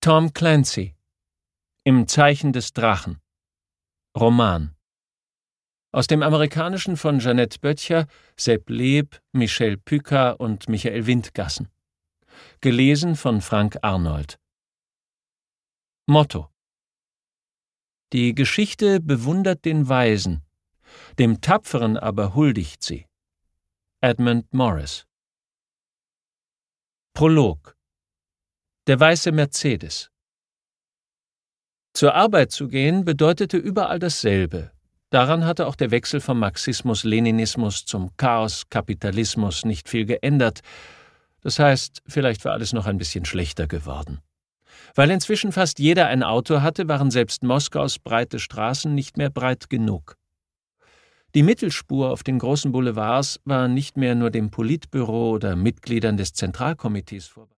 Tom Clancy. Im Zeichen des Drachen. Roman. Aus dem Amerikanischen von Jeanette Böttcher, Sepp Leeb, Michel Pücker und Michael Windgassen. Gelesen von Frank Arnold. Motto: Die Geschichte bewundert den Weisen, dem Tapferen aber huldigt sie. Edmund Morris. Prolog. Der weiße Mercedes. Zur Arbeit zu gehen bedeutete überall dasselbe. Daran hatte auch der Wechsel vom Marxismus-Leninismus zum Chaos-Kapitalismus nicht viel geändert. Das heißt, vielleicht war alles noch ein bisschen schlechter geworden. Weil inzwischen fast jeder ein Auto hatte, waren selbst Moskaus breite Straßen nicht mehr breit genug. Die Mittelspur auf den großen Boulevards war nicht mehr nur dem Politbüro oder Mitgliedern des Zentralkomitees vorbehalten.